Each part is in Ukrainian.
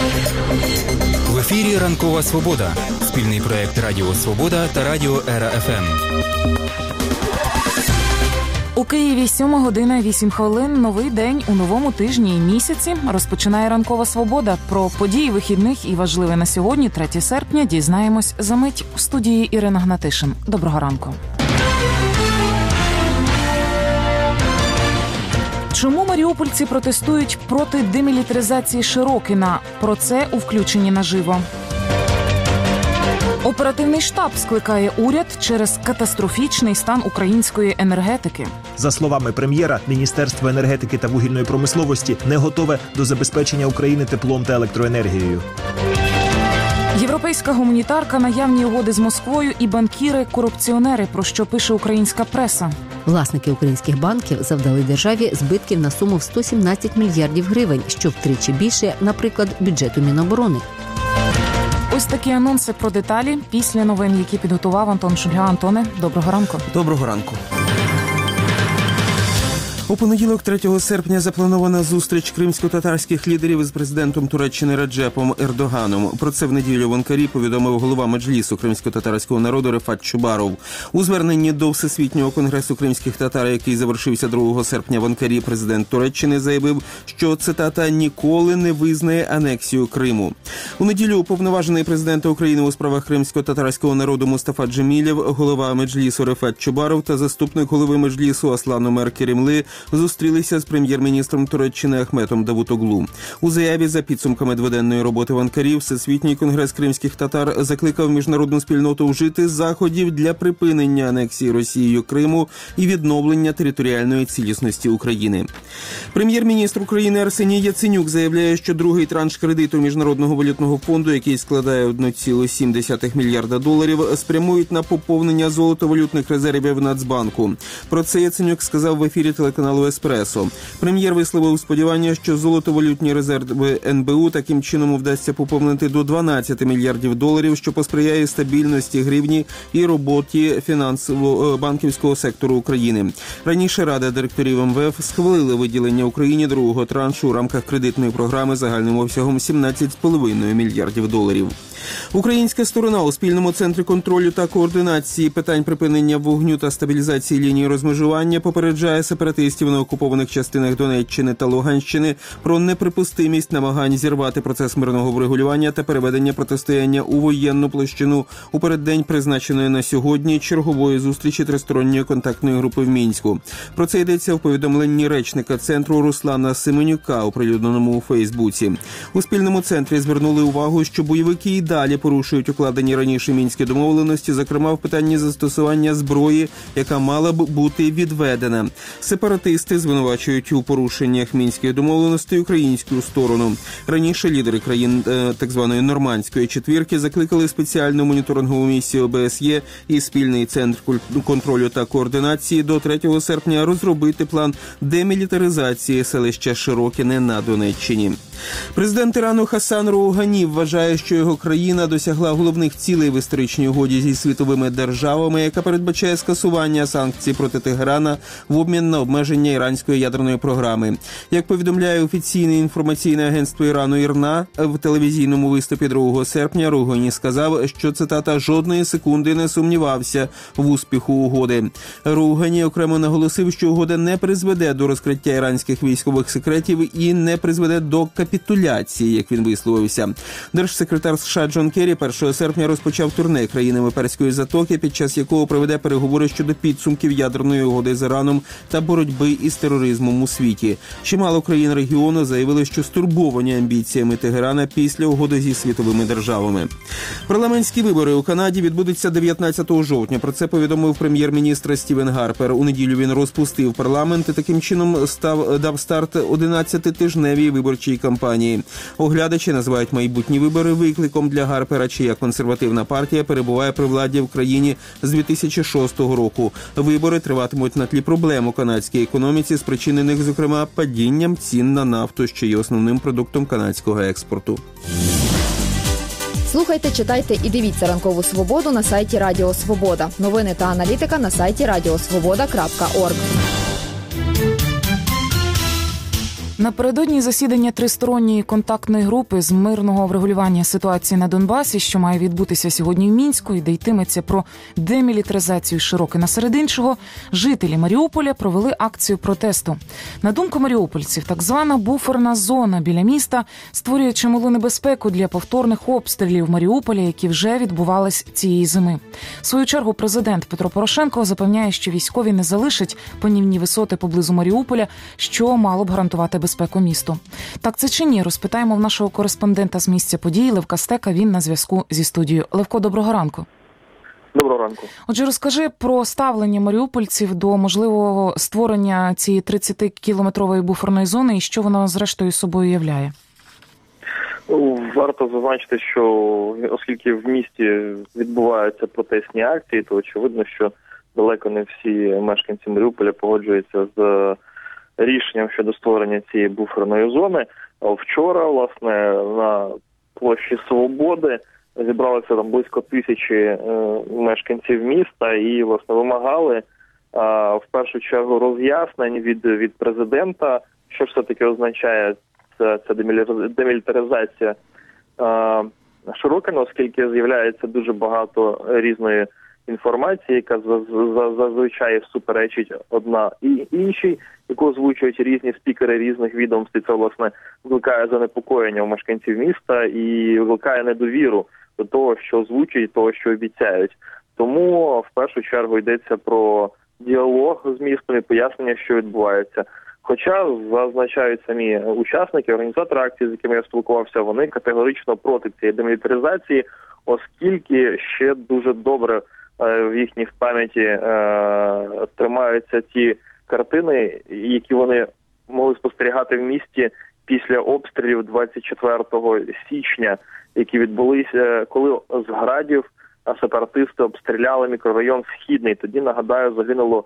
В ефірі «Ранкова Свобода» – спільний проєкт Радіо Свобода та Радіо Ера ФМ. У Києві 7 година 8 хвилин. Новий день у новому тижні і місяці. Розпочинає «Ранкова Свобода». Про події вихідних і важливе на сьогодні, 3 серпня, дізнаємось за мить. В студії Ірина Гнатишин. Доброго ранку. Чому маріупольці протестують проти демілітаризації Широкіна? Про це у включенні наживо. Оперативний штаб скликає уряд через катастрофічний стан української енергетики. За словами прем'єра, Міністерство енергетики та вугільної промисловості не готове до забезпечення України теплом та електроенергією. Європейська гуманітарка, наявні угоди з Москвою і банкіри-корупціонери, про що пише українська преса. Власники українських банків завдали державі збитків на суму в 117 мільярдів гривень, що втричі більше, наприклад, бюджету Міноборони. Ось такі анонси про деталі після новин, які підготував Антон Шульга. Антоне, доброго ранку. Доброго ранку. У понеділок, 3 серпня, запланована зустріч кримсько-татарських лідерів із президентом Туреччини Реджепом Ердоганом. Про це в неділю в Анкарі повідомив голова Меджлісу кримсько-татарського народу Рефат Чубаров. У зверненні до Всесвітнього конгресу кримських татар, який завершився 2 серпня в Анкарі, президент Туреччини заявив, що, цитата, «ніколи не визнає анексію Криму». У неділю уповноважений президента України у справах кримсько-татарського народу Мустафа Джемілєв, голова Меджлісу Рефат Чубаров та заступник голови Меджлісу Аслан Омер Керемли зустрілися з прем'єр-міністром Туреччини Ахметом Давутоглу. У заяві за підсумками дводенної роботи в Анкарі Всесвітній конгрес кримських татар закликав міжнародну спільноту вжити заходів для припинення анексії Росією Криму і відновлення територіальної цілісності України. Прем'єр-міністр України Арсеній Яценюк заявляє, що другий транш кредиту Міжнародного валютного фонду, який складає 1,7 мільярда доларів, спрямують на поповнення золотовалютних резервів Нацбанку. Про це Яценюк сказав в ефірі телеканалу «Еспресо». Прем'єр висловив сподівання, що золотовалютні резерви НБУ таким чином вдасться поповнити до 12 мільярдів доларів, що посприяє стабільності гривні і роботі фінансово-банківського сектору України. Раніше Рада директорів МВФ схвалила виділення Україні другого траншу у рамках кредитної програми загальним обсягом 17,5 мільярдів доларів. Українська сторона у спільному центрі контролю та координації питань припинення вогню та стабілізації лінії розмежування попереджає сепаратистів на окупованих частинах Донеччини та Луганщини про неприпустимість намагань зірвати процес мирного врегулювання та переведення протистояння у воєнну площину у переддень призначеної на сьогодні чергової зустрічі тристоронньої контактної групи в Мінську. Про це йдеться в повідомленні речника центру Руслана Семенюка, оприлюдненому у Фейсбуці. У спільному центрі звернули увагу, що бойовики і далі порушують укладені раніше мінські домовленості, зокрема в питанні застосування зброї, яка мала б бути відведена. Сепаратисти звинувачують у порушеннях мінських домовленостей українську сторону. Раніше лідери країн так званої Нормандської четвірки закликали спеціальну моніторингову місію ОБСЄ і спільний центр контролю та координації до 3 серпня розробити план демілітаризації селища Широкіне на Донеччині. Президент Ірану Хасан Роухані вважає, що його країна досягла головних цілей в історичній угоді зі світовими державами, яка передбачає скасування санкцій проти Тегерана в обмін на обмеження іранської ядерної програми. Як повідомляє офіційне інформаційне агентство Ірану ІРНА, в телевізійному виступі 2 серпня Роухані сказав, що, цитата, «жодної секунди не сумнівався в успіху угоди». Роухані окремо наголосив, що угода не призведе до розкриття іранських військових секретів і не призведе до капітуляції, як він висловився. Держсекретар США Джон Керрі 1 серпня розпочав турне країнами Перської затоки, під час якого проведе переговори щодо підсумків ядерної угоди з Іраном та боротьби із тероризмом у світі. Чимало країн регіону заявили, що стурбовані амбіціями Тегерана після угоди зі світовими державами. Парламентські вибори у Канаді відбудуться 19 жовтня. Про це повідомив прем'єр-міністр Стівен Гарпер. У неділю він розпустив парламент і таким чином дав старт 11-тижневій виборчій кампанії. Оглядачі називають майбутні вибори викликом для Гарпера, чия консервативна партія перебуває при владі в країні з 2006 року. Вибори триватимуть на тлі проблем у канадській економіці, спричинених, зокрема, падінням цін на нафту, що є основним продуктом канадського експорту. Слухайте, читайте і дивіться «Ранкову Свободу» на сайті Радіо Свобода. Новини та аналітика на сайті radiosvoboda.org. Напередодні засідання тристоронньої контактної групи з мирного врегулювання ситуації на Донбасі, що має відбутися сьогодні в Мінську, і де йтиметься про демілітаризацію Широкина серед іншого, жителі Маріуполя провели акцію протесту. На думку маріупольців, так звана буферна зона біля міста створює чималу небезпеку для повторних обстрілів Маріуполя, які вже відбувались цієї зими. В свою чергу президент Петро Порошенко запевняє, що військові не залишать панівні висоти поблизу Маріуполя, що мало б гарантувати безпеку місту. Так це чи ні? Розпитаємо в нашого кореспондента з місця події Левка Стека. Він на зв'язку зі студією. Левко, доброго ранку. Доброго ранку. Отже, розкажи про ставлення маріупольців до можливого створення цієї 30-кілометрової буферної зони і що вона зрештою собою являє. Варто зазначити, що оскільки в місті відбуваються протестні акції, то очевидно, що далеко не всі мешканці Маріуполя погоджуються з рішенням щодо створення цієї буферної зони. Вчора, власне, на площі Свободи зібралося там близько 1000 мешканців міста і, власне, вимагали в першу чергу роз'яснень від президента, що ж все-таки означає ця демілітаризація Широкина, оскільки з'являється дуже багато різної інформації, яка зазвичай суперечить одна і іншій, яку озвучують різні спікери різних відомств. Це, власне, викликає занепокоєння у мешканців міста і викликає недовіру до того, що озвучують, того, що обіцяють. Тому в першу чергу йдеться про діалог з містом і пояснення, що відбувається. Хоча, зазначають самі учасники, організатори акції, з якими я спілкувався, вони категорично проти цієї демілітаризації, оскільки ще дуже добре в їхній пам'яті тримаються ті картини, які вони могли спостерігати в місті після обстрілів 24 січня, які відбулися, коли з градів сепаратисти обстріляли мікрорайон Східний. Тоді, нагадаю, загинула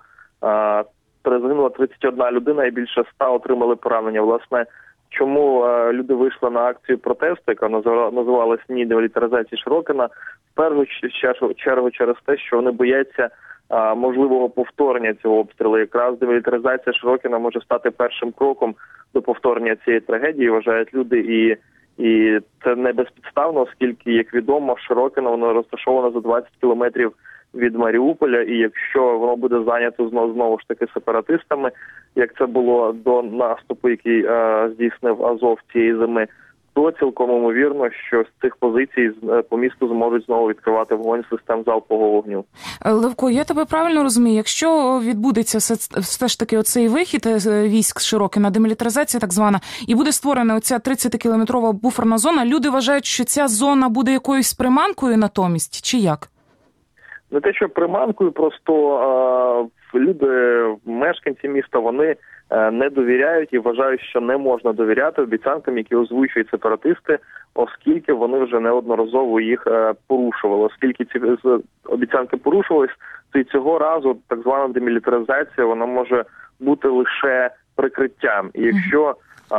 31 людина і більше 100 отримали поранення. Власне, чому люди вийшли на акцію протесту, яка називалась «Ні демілітаризації Широкина», в першу чергу через те, що вони бояться можливого повторення цього обстрілу. Якраз демілітаризація Широкина може стати першим кроком до повторення цієї трагедії, вважають люди, і це не безпідставно, оскільки, як відомо, Широкино, воно розташовано за 20 кілометрів від Маріуполя, і якщо воно буде зайнято знову ж таки сепаратистами, як це було до наступу, який здійснив Азов цієї зими, то цілком ймовірно, що з цих позицій по місту зможуть знову відкривати вогонь систем залпового вогню. Левко, я тебе правильно розумію, якщо відбудеться все ж таки оцей вихід військ Широкина, демілітаризація так звана, і буде створена оця 30-кілометрова буферна зона, люди вважають, що ця зона буде якоюсь приманкою натомість, чи як? Не те, що приманкою, просто люди, мешканці міста, вони не довіряють і вважають, що не можна довіряти обіцянкам, які озвучують сепаратисти, оскільки вони вже неодноразово їх порушували. Оскільки ці обіцянки порушувались, то і цього разу так звана демілітаризація, вона може бути лише прикриттям. І якщо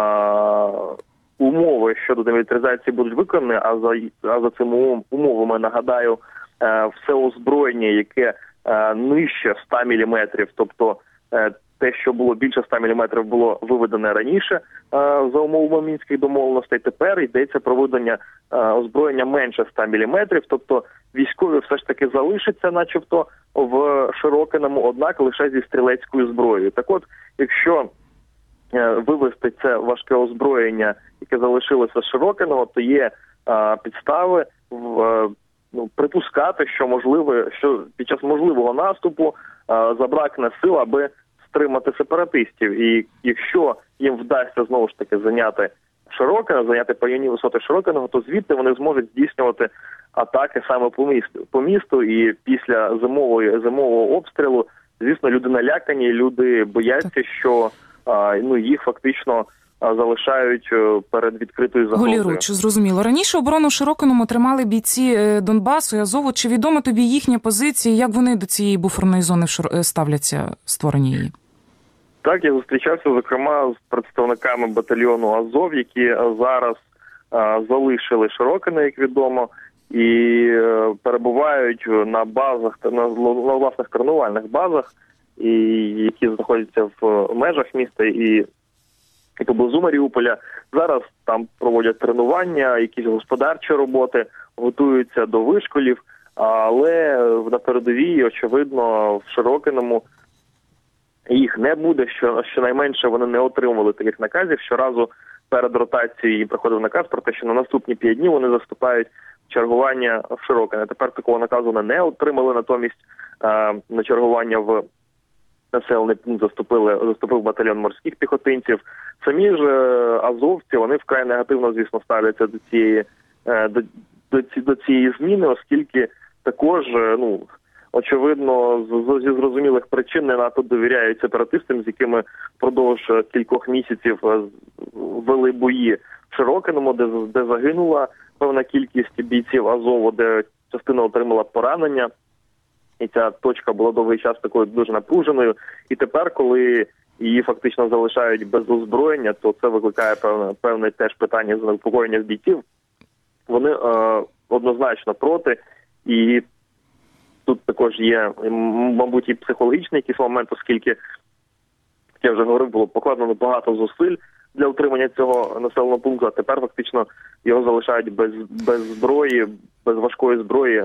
умови щодо демілітаризації будуть виконані, а за цими умовами, нагадаю, все озброєння, яке нижче 100 мм, тобто те, що було більше 100 мм, було виведене раніше за умовами мінських домовленостей. Тепер йдеться про виведення озброєння менше 100 мм, тобто військові все ж таки залишаться начебто в Широкиному, однак лише зі стрілецькою зброєю. Так от, якщо вивести це важке озброєння, яке залишилося з Широкиного, то є підстави припускати, що під час можливого наступу забракне сил, аби стримати сепаратистів. І якщо їм вдасться знову ж таки зайняти Широкине, зайняти панівні висоти Широкиного, то звідти вони зможуть здійснювати атаки саме по місту. І після зимового обстрілу, звісно, люди налякані, люди бояться, що їх фактично залишають перед відкритою загрозою. Голіруч, зрозуміло. Раніше оборону Широкиному тримали бійці Донбасу і Азову. Чи відома тобі їхня позиція, як вони до цієї буферної зони ставляться, створення її? Так, я зустрічався, зокрема, з представниками батальйону Азов, які зараз залишили Широкине, як відомо, і перебувають на базах, на власних тренувальних базах, які знаходяться в межах міста, і і поблизу Маріуполя. Зараз там проводять тренування, якісь господарчі роботи, готуються до вишколів, але на передовій, очевидно, в Широкиному їх не буде, щонайменше вони не отримували таких наказів. Щоразу перед ротацією їм приходив наказ про те, що на наступні 5 днів вони заступають в чергування в Широкине. Тепер такого наказу вони не отримали, натомість на чергування в населений пункт заступив батальйон морських піхотинців. Самі ж азовці, вони вкрай негативно, звісно, ставляться до цієї зміни, оскільки також, очевидно, зі зрозумілих причин не надто довіряють сепаратистам, з якими впродовж кількох місяців вели бої в Широкиному, де загинула певна кількість бійців Азову, де частина отримала поранення. І ця точка була довгий час такою дуже напруженою. І тепер, коли її фактично залишають без озброєння, то це викликає певне теж питання занепокоєння в бійців. Вони однозначно проти. І тут також є, мабуть, і психологічний якийсь момент, оскільки, як я вже говорив, було покладено багато зусиль для утримання цього населеного пункту, а тепер фактично його залишають без зброї, без важкої зброї,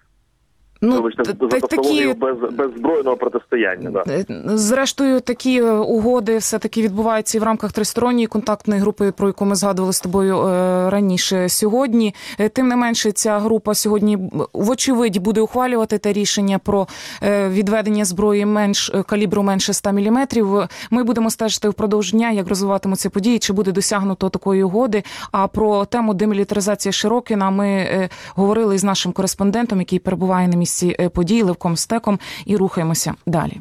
без збройного протистояння. Да. Зрештою, такі угоди все-таки відбуваються і в рамках тристоронньої контактної групи, про яку ми згадували з тобою раніше сьогодні. Тим не менше, ця група сьогодні, вочевидь, буде ухвалювати те рішення про відведення зброї калібру менше 100 мм. Ми будемо стежити впродовж дня, як розвиватимуться події, чи буде досягнуто такої угоди. А про тему демілітаризації Широкина ми говорили з нашим кореспондентом, який перебуває на місці подій, Левком Стеком, і рухаємося далі.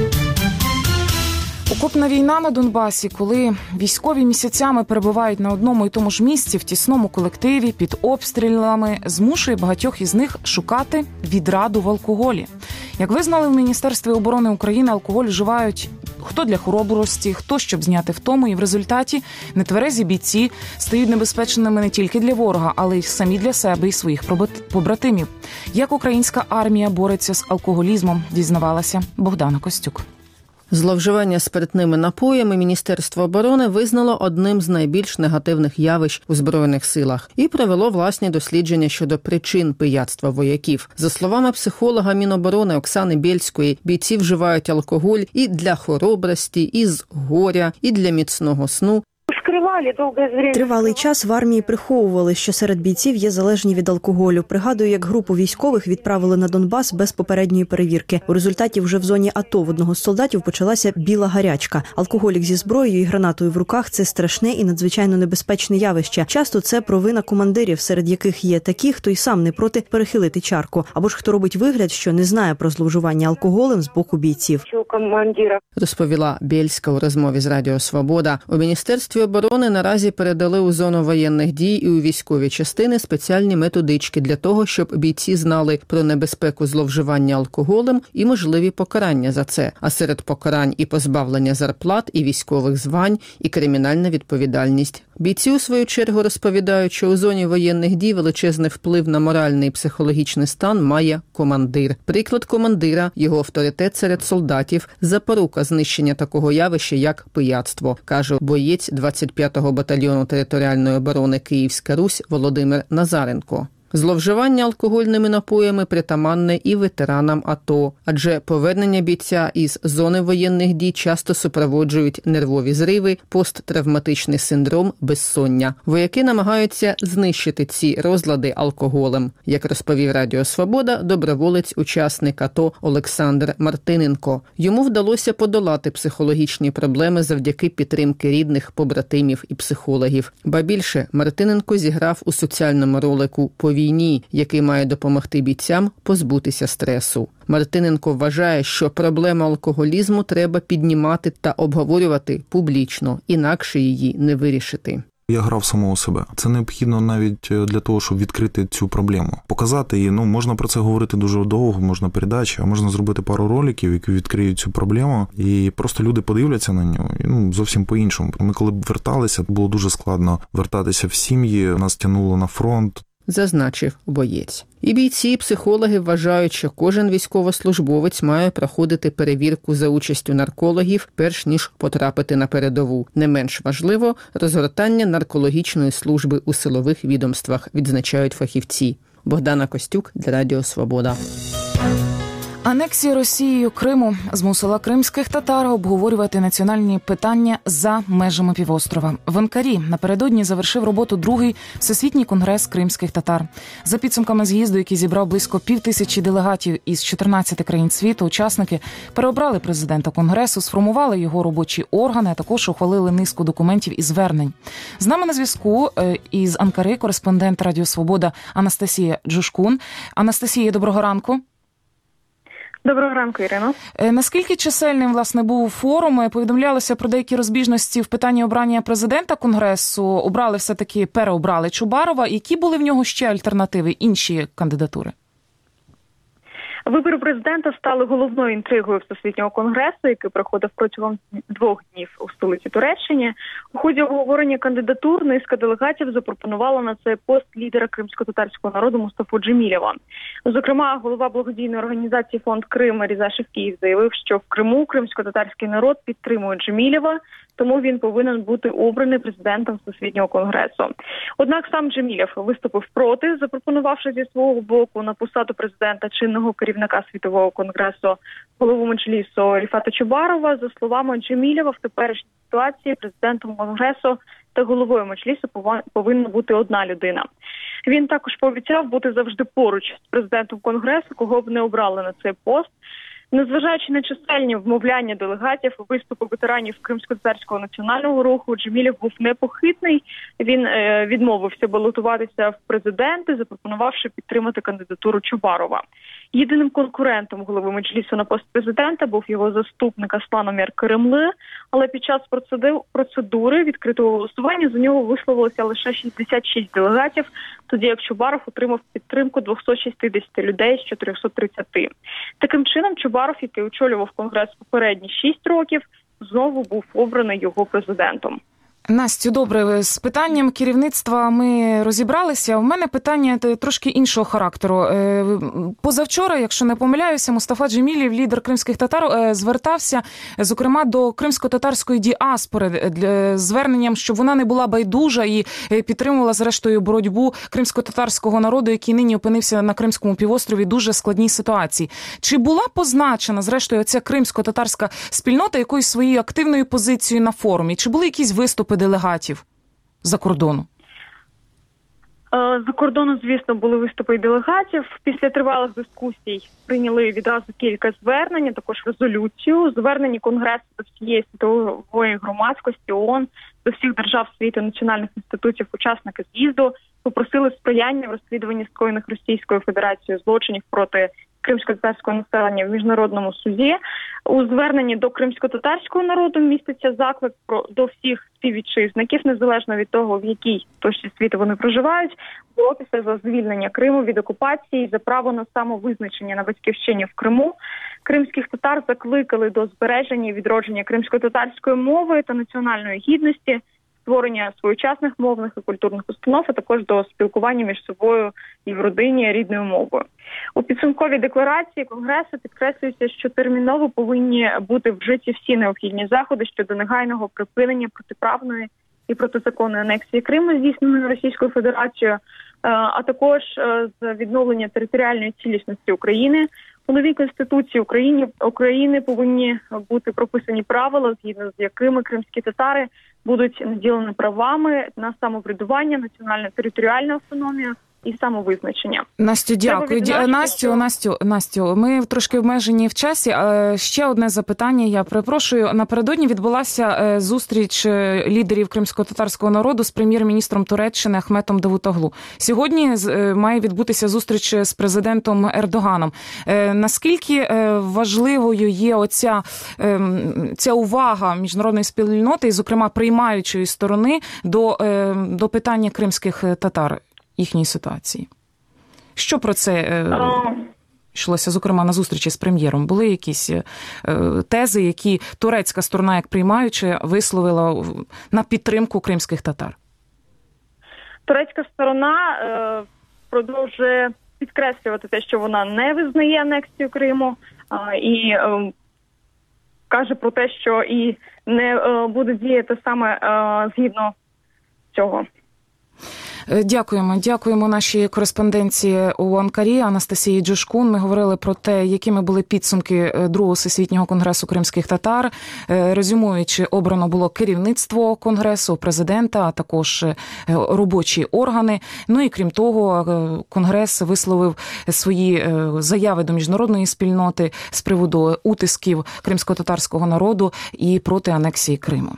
Окопна війна на Донбасі, коли військові місяцями перебувають на одному і тому ж місці, в тісному колективі, під обстрілами, змушує багатьох із них шукати відраду в алкоголі. Як визнали в Міністерстві оборони України, алкоголь вживають хто для хоробрості, хто щоб зняти втому, і в результаті нетверезі бійці стають небезпечними не тільки для ворога, але й самі для себе і своїх побратимів. Як українська армія бореться з алкоголізмом, дізнавалася Богдана Костюк. Зловживання спиртними напоями Міністерство оборони визнало одним з найбільш негативних явищ у Збройних силах і провело власні дослідження щодо причин пияцтва вояків. За словами психолога Міноборони Оксани Бєльської, бійці вживають алкоголь і для хоробрості, і з горя, і для міцного сну. Тривалий час в армії приховували, що серед бійців є залежні від алкоголю. Пригадую, як групу військових відправили на Донбас без попередньої перевірки. У результаті вже в зоні АТО в одного з солдатів почалася біла гарячка. Алкоголік зі зброєю і гранатою в руках – це страшне і надзвичайно небезпечне явище. Часто це провина командирів, серед яких є такі, хто й сам не проти перехилити чарку. Або ж хто робить вигляд, що не знає про зловживання алкоголем з боку бійців. Розповіла Бєльська у розмові з Радіо Свобода. У Міністерстві оборони наразі передали у зону воєнних дій і у військові частини спеціальні методички для того, щоб бійці знали про небезпеку зловживання алкоголем і можливі покарання за це. А серед покарань і позбавлення зарплат, і військових звань, і кримінальна відповідальність. Бійці, у свою чергу, розповідають, що у зоні воєнних дій величезний вплив на моральний і психологічний стан має командир. Приклад командира, його авторитет серед солдатів, запорука знищення такого явища, як пияцтво, каже боєць 25-го батальйону територіальної оборони Київська Русь Володимир Назаренко. Зловживання алкогольними напоями притаманне і ветеранам АТО, адже повернення бійця із зони воєнних дій часто супроводжують нервові зриви, посттравматичний синдром, безсоння. Вояки намагаються знищити ці розлади алкоголем. Як розповів Радіо Свобода, доброволець-учасник АТО Олександр Мартиненко. Йому вдалося подолати психологічні проблеми завдяки підтримки рідних, побратимів і психологів. Ба більше, Мартиненко зіграв у соціальному ролику «По війні», який має допомогти бійцям позбутися стресу. Мартиненко вважає, що проблему алкоголізму треба піднімати та обговорювати публічно, інакше її не вирішити. Я грав самого себе. Це необхідно навіть для того, щоб відкрити цю проблему. Показати її, можна про це говорити дуже довго, можна передачі, а можна зробити пару роликів, які відкриють цю проблему, і просто люди подивляться на нього, і зовсім по-іншому. Ми коли верталися, було дуже складно вертатися в сім'ї, нас тягнуло на фронт. зазначив боєць. І бійці, і психологи вважають, що кожен військовослужбовець має проходити перевірку за участю наркологів, перш ніж потрапити на передову. Не менш важливо – розгортання наркологічної служби у силових відомствах, відзначають фахівці. Богдана Костюк для Радіо Свобода. Анексія Росією Криму змусила кримських татар обговорювати національні питання за межами півострова. В Анкарі напередодні завершив роботу другий Всесвітній конгрес кримських татар. За підсумками з'їзду, який зібрав близько 5000 делегатів із 14 країн світу, учасники переобрали президента конгресу, сформували його робочі органи, а також ухвалили низку документів і звернень. З нами на зв'язку із Анкари кореспондент Радіо Свобода Анастасія Джушкун. Анастасія, доброго ранку. Доброго ранку, Ірино. Наскільки чисельним, власне, був форум? Повідомлялося про деякі розбіжності в питанні обрання президента Конгресу. Обрали все-таки, переобрали Чубарова. Які були в нього ще альтернативи, інші кандидатури? Вибори президента стали головною інтригою Всесвітнього конгресу, який проходив протягом 2 днів у столиці Туреччині. У ході обговорення кандидатур низка делегатів запропонувала на цей пост лідера кримсько-татарського народу Мустафу Джемілєва. Зокрема, голова благодійної організації «Фонд Крим» Різа Шевкіїв заявив, що в Криму кримсько-татарський народ підтримує Джемілєва, тому він повинен бути обраний президентом Всесвітнього конгресу. Однак сам Джемілєв виступив проти, запропонувавши зі свого боку на посаду президента чинного керівника Світового конгресу голову меджлісу Ріфата Чубарова. За словами Джемілєва, в теперішній ситуації президентом конгресу та головою меджлісу повинна бути одна людина. Він також пообіцяв бути завжди поруч з президентом конгресу, кого б не обрали на цей пост. Незважаючи на чисельні вмовляння делегатів, виступи ветеранів Кримсько-татарського національного руху, Джемілєв був непохитний. Він відмовився балотуватися в президенти, запропонувавши підтримати кандидатуру Чубарова. Єдиним конкурентом голови меджлісу на пост президента був його заступник Аслан Омер Керемли, але під час процедури відкритого голосування за нього висловилося лише 66 делегатів, тоді як Чубаров отримав підтримку 260 людей з 430. Таким чином, Чубаров, який очолював конгрес попередні 6 років, знову був обраний його президентом. Настю, добре, з питанням керівництва ми розібралися. У мене питання трошки іншого характеру. Позавчора, якщо не помиляюся, Мустафа Джемілєв, лідер кримських татар, звертався, зокрема, до кримсько-татарської діаспори зверненням, щоб вона не була байдужа і підтримувала, зрештою, боротьбу кримсько-татарського народу, який нині опинився на Кримському півострові в дуже складній ситуації. Чи була позначена, зрештою, ця кримсько-татарська спільнота якоюсь своєю активною позицією на форумі? Чи були якісь виступи делегатів за кордону? За кордону, звісно, були виступи делегатів. Після тривалих дискусій прийняли відразу кілька звернень, також резолюцію. Звернення Конгресу до всієї світової громадськості, ООН, до всіх держав світу, національних інститутів, учасники з'їзду попросили сприяння в розслідуванні скоєних Російською Федерацією злочинів проти кримсько-татарського населення в міжнародному суді. У зверненні до кримсько-татарського народу міститься заклик до всіх співвітчизників, незалежно від того, в якій точці світу вони проживають, боротися за звільнення Криму від окупації, за право на самовизначення на батьківщині в Криму. Кримських татар закликали до збереження і відродження кримсько-татарської мови та національної гідності, створення своєчасних мовних і культурних установ, а також до спілкування між собою і в родині рідною мовою. У підсумковій декларації Конгресу підкреслюється, що терміново повинні бути вжиті всі необхідні заходи щодо негайного припинення протиправної і протизаконної анексії Криму, здійсненої Російською Федерацією, а також з відновлення територіальної цілісності України. У новій Конституції України повинні бути прописані правила, згідно з якими кримські татари будуть наділені правами на самоврядування, національну територіальну автономію і самовизначення. Настю, дякую. Настю, ми трошки обмежені в часі. Ще одне запитання, я перепрошую. Напередодні відбулася зустріч лідерів кримсько-татарського народу з прем'єр-міністром Туреччини Ахметом Давутоглу. Сьогодні має відбутися зустріч з президентом Ердоганом. Наскільки важливою є ця увага міжнародної спільноти, і, зокрема, приймаючої сторони до питання кримських татар? Їхньої ситуації. Що про це йшлося, зокрема, на зустрічі з прем'єром? Були якісь тези, які турецька сторона, як приймаюча, висловила на підтримку кримських татар? Турецька сторона продовжує підкреслювати те, що вона не визнає анексію Криму і каже про те, що і не буде діяти саме згідно цього. Дякуємо нашій кореспонденції у Анкарі Анастасії Джушкун. Ми говорили про те, якими були підсумки Другого всесвітнього конгресу кримських татар. Резюмуючи, обрано було керівництво конгресу, президента, а також робочі органи. Ну і крім того, конгрес висловив свої заяви до міжнародної спільноти з приводу утисків кримсько-татарського народу і проти анексії Криму.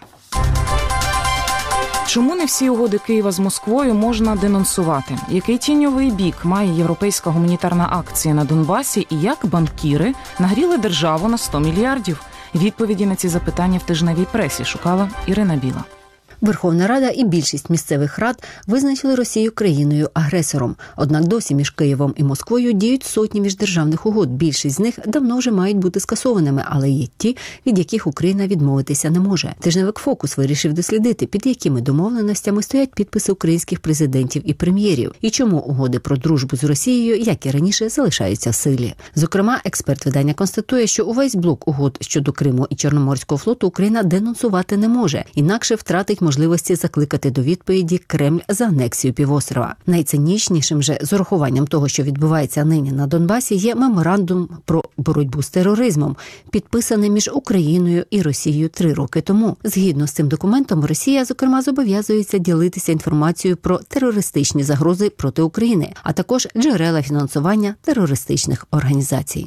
Чому не всі угоди Києва з Москвою можна денонсувати? Який тіньовий бік має європейська гуманітарна акція на Донбасі і як банкіри нагріли державу на 100 мільярдів? Відповіді на ці запитання в тижневій пресі шукала Ірина Біла. Верховна Рада і більшість місцевих рад визначили Росію країною-агресором. Однак досі між Києвом і Москвою діють сотні міждержавних угод. Більшість з них давно вже мають бути скасованими, але є ті, від яких Україна відмовитися не може. Тижневик «Фокус» вирішив дослідити, під якими домовленостями стоять підписи українських президентів і прем'єрів, і чому угоди про дружбу з Росією, як і раніше, залишаються в силі. Зокрема, експерт видання констатує, що увесь блок угод щодо Криму і Чорноморського флоту Україна денонсувати не може, інакше втратить можливості закликати до відповіді Кремль за анексію півострова. Найцинічнішим же, з урахуванням того, що відбувається нині на Донбасі, є меморандум про боротьбу з тероризмом, підписаний між Україною і Росією 3 роки тому. Згідно з цим документом, Росія, зокрема, зобов'язується ділитися інформацією про терористичні загрози проти України, а також джерела фінансування терористичних організацій.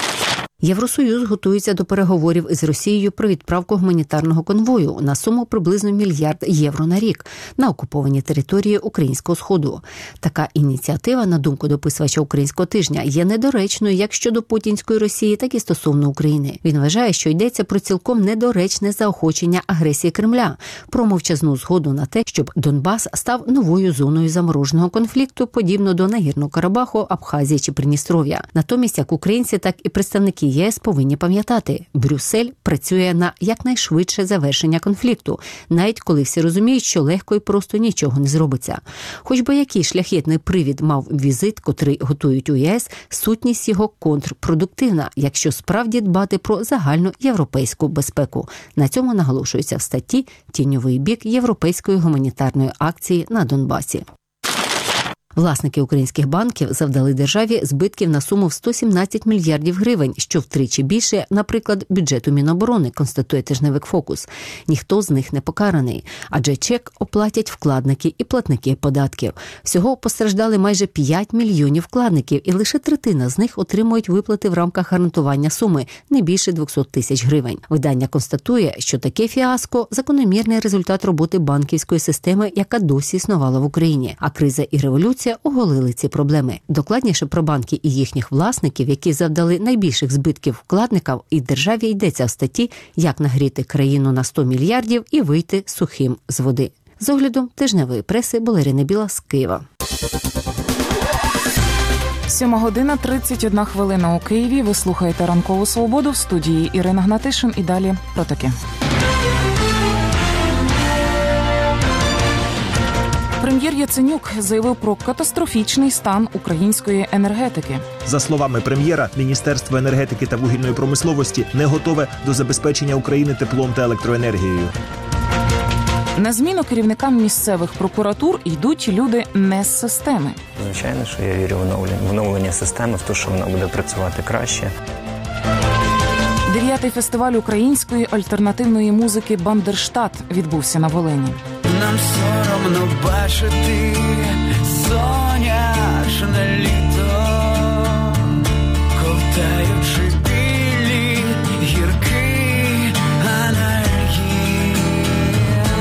Євросоюз готується до переговорів із Росією про відправку гуманітарного конвою на суму приблизно $1 мільярд на рік на окуповані території Українського Сходу. Така ініціатива, на думку дописувача «Українського тижня», є недоречною як щодо путінської Росії, так і стосовно України. Він вважає, що йдеться про цілком недоречне заохочення агресії Кремля, про мовчазну згоду на те, щоб Донбас став новою зоною замороженого конфлікту, подібно до Нагірного Карабаху, Абхазії чи Придністров'я. Натомість, як українці, так і представники ЄС повинні пам'ятати, Брюссель працює на якнайшвидше завершення конфлікту, навіть коли всі розуміють, що легко і просто нічого не зробиться. Хоч би який шляхетний привід мав візит, котрий готують у ЄС, сутність його контрпродуктивна, якщо справді дбати про загальну європейську безпеку. На цьому наголошується в статті «Тіньовий бік європейської гуманітарної акції на Донбасі». Власники українських банків завдали державі збитків на суму в 117 мільярдів гривень, що втричі більше, наприклад, бюджету Міноборони, констатує тижневик «Фокус». Ніхто з них не покараний, адже чек оплатять вкладники і платники податків. Всього постраждали майже 5 мільйонів вкладників, і лише третина з них отримують виплати в рамках гарантування суми не більше 200 тисяч гривень. Видання констатує, що таке фіаско – закономірний результат роботи банківської системи, яка досі існувала в Україні. А криза і революція оголили ці проблеми. Докладніше про банки і їхніх власників, які завдали найбільших збитків вкладникам і державі, йдеться в статті «Як нагріти країну на 100 мільярдів і вийти сухим з води». З оглядом тижневої преси була Ірина Біла з Києва. 7:31 у Києві. Ви слухаєте «Ранкову свободу», в студії Ірина Гнатишин, і далі про таке. Прем'єр Яценюк заявив про катастрофічний стан української енергетики. За словами прем'єра, Міністерство енергетики та вугільної промисловості не готове до забезпечення України теплом та електроенергією. На зміну керівникам місцевих прокуратур йдуть люди не з системи. Звичайно, що я вірю в оновлення системи, в те, що вона буде працювати краще. 9-й фестиваль української альтернативної музики «Бандерштат» відбувся на Волині. Нам соромно бачити сонячне літо, ковтаючи білі гірки анархії.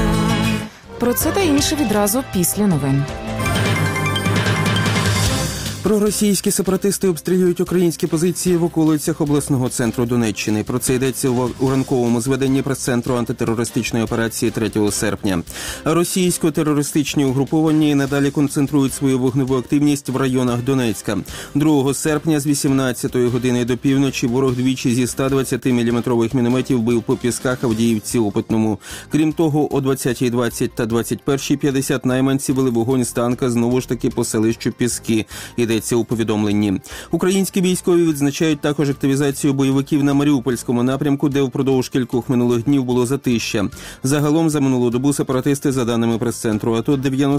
Про це та інше відразу після новин. Проросійські сепаратисти обстрілюють українські позиції в околицях обласного центру Донеччини. Про це йдеться у ранковому зведенні прес-центру антитерористичної операції 3 серпня. Російсько-терористичні угруповані надалі концентрують свою вогневу активність в районах Донецька. 2 серпня з 18-ї години до півночі ворог двічі зі 120-мм мінометів бив по Пісках, Авдіївці, Опитному. Крім того, о 20:20 та 21:50 найманці вели вогонь з танка знову ж таки по селищу Піски. Йдеться у повідомленні. Українські військові відзначають також активізацію бойовиків на Маріупольському напрямку, де впродовж кількох минулих днів було затища. Загалом за минулу добу сепаратисти, за даними прес-центру АТО,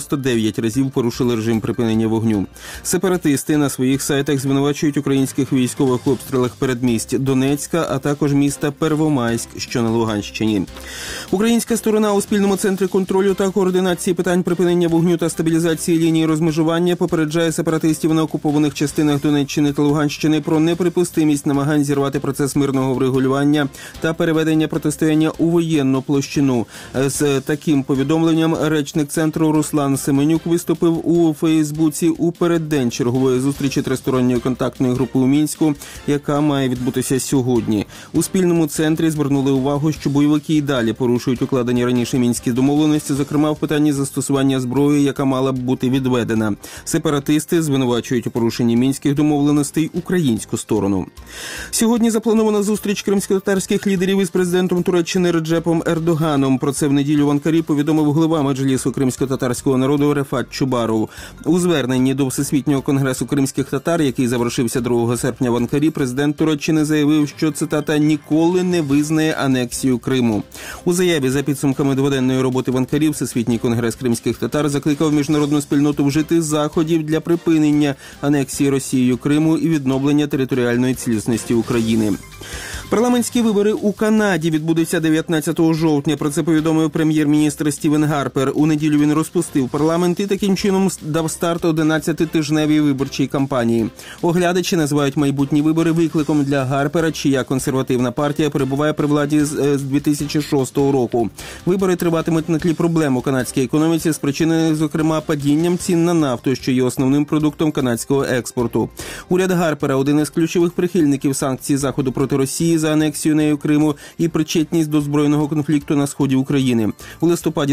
99 разів порушили режим припинення вогню. Сепаратисти на своїх сайтах звинувачують українських військових в обстрілах передмість Донецька, а також міста Первомайськ, що на Луганщині. Українська сторона у спільному центрі контролю та координації питань припинення вогню та стабілізації лінії розмежування попереджає сепаратистів на окупованих частинах Донеччини та Луганщини про неприпустимість намагань зірвати процес мирного врегулювання та переведення протистояння у воєнну площину. З таким повідомленням речник центру Руслан Семенюк виступив у Фейсбуці у переддень чергової зустрічі тристоронньої контактної групи у Мінську, яка має відбутися сьогодні. У спільному центрі звернули увагу, що бойовики і далі порушують укладені раніше мінські домовленості, зокрема в питанні застосування зброї, яка мала б бути відведена. Сепаратисти звинувачують у порушенні мінських домовленостей українську сторону. Сьогодні запланована зустріч кримськотатарських лідерів із президентом Туреччини Реджепом Ердоганом. Про це в неділю в Анкарі повідомив глава Меджлісу кримськотатарського народу Рефат Чубаров. У зверненні до Всесвітнього конгресу кримських татар, який завершився 2 серпня в Анкарі, президент Туреччини заявив, що, цитата, «ніколи не визнає анексію Криму». У заяві за підсумками дводенної роботи в Анкарі Всесвітній конгрес кримських татар закликав міжнародну спільноту вжити заходів для припинення анексії Росією Криму і відновлення територіальної цілісності України. Парламентські вибори у Канаді відбудуться 19 жовтня. Про це повідомив прем'єр-міністр Стівен Гарпер. У неділю він розпустив парламент і таким чином дав старт 11-тижневій виборчій кампанії. Оглядачі називають майбутні вибори викликом для Гарпера, чия консервативна партія перебуває при владі з 2006 року. Вибори триватимуть на тлі проблем у канадській економіці, спричинених, зокрема, падінням цін на нафту, що є основним продуктом канадського експорту. Уряд Гарпера – один із ключових прихильників санкцій Заходу проти Росії за анексію нею Криму і причетність до збройного конфлікту на сході України. У листопаді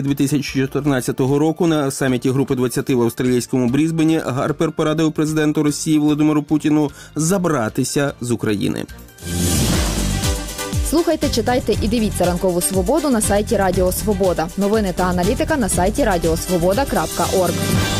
2014 року на саміті Групи 20 в австралійському Брізбені Гарпер порадив президенту Росії Володимиру Путіну забратися з України. Слухайте, читайте і дивіться «Ранкову свободу» на сайті Радіо Свобода. Новини та аналітика на сайті radiosvoboda.org.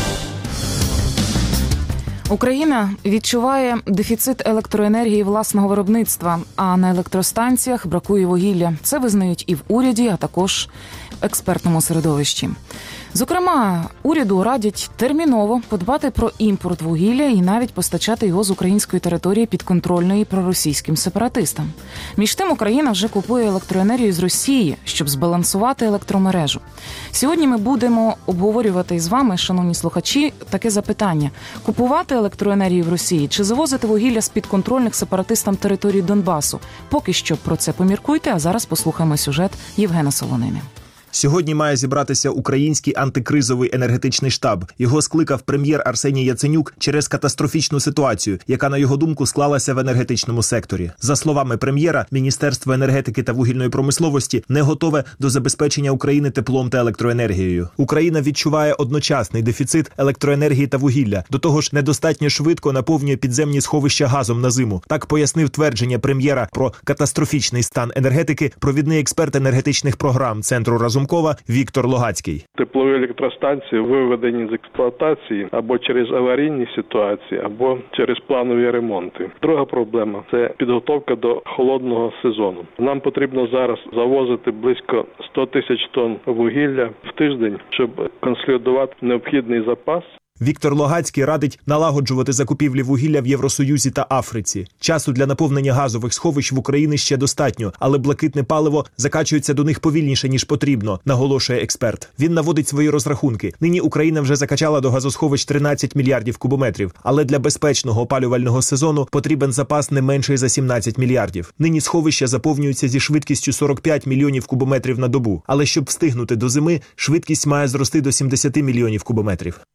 Україна відчуває дефіцит електроенергії власного виробництва, а на електростанціях бракує вугілля. Це визнають і в уряді, а також в експертному середовищі. Зокрема, уряду радять терміново подбати про імпорт вугілля і навіть постачати його з української території підконтрольної проросійським сепаратистам. Між тим, Україна вже купує електроенергію з Росії, щоб збалансувати електромережу. Сьогодні ми будемо обговорювати із вами, шановні слухачі, таке запитання. Купувати електроенергію в Росії чи завозити вугілля з підконтрольних сепаратистам території Донбасу? Поки що про це поміркуйте, а зараз послухаємо сюжет Євгена Солонини. Сьогодні має зібратися український антикризовий енергетичний штаб. Його скликав прем'єр Арсеній Яценюк через катастрофічну ситуацію, яка, на його думку, склалася в енергетичному секторі. За словами прем'єра, Міністерство енергетики та вугільної промисловості не готове до забезпечення України теплом та електроенергією. Україна відчуває одночасний дефіцит електроенергії та вугілля. До того ж, недостатньо швидко наповнює підземні сховища газом на зиму. Так пояснив твердження прем'єра про катастрофічний стан енергетики провідний експерт енергетичних програм Центру Разумкова Віктор Логацький. Теплові електростанції виведені з експлуатації або через аварійні ситуації, або через планові ремонти. Друга проблема – це підготовка до холодного сезону. Нам потрібно зараз завозити близько 100 тисяч тонн вугілля в тиждень, щоб консолідувати необхідний запас. Віктор Логацький радить налагоджувати закупівлі вугілля в Євросоюзі та Африці. Часу для наповнення газових сховищ в Україні ще достатньо, але блакитне паливо закачується до них повільніше, ніж потрібно, наголошує експерт. Він наводить свої розрахунки. Нині Україна вже закачала до газосховищ 13 мільярдів кубометрів, але для безпечного опалювального сезону потрібен запас не менший за 17 мільярдів. Нині сховища заповнюються зі швидкістю 45 мільйонів кубометрів на добу, але щоб встигнути до зими, швидкість має зрости до 70 мільйонів кубометрів.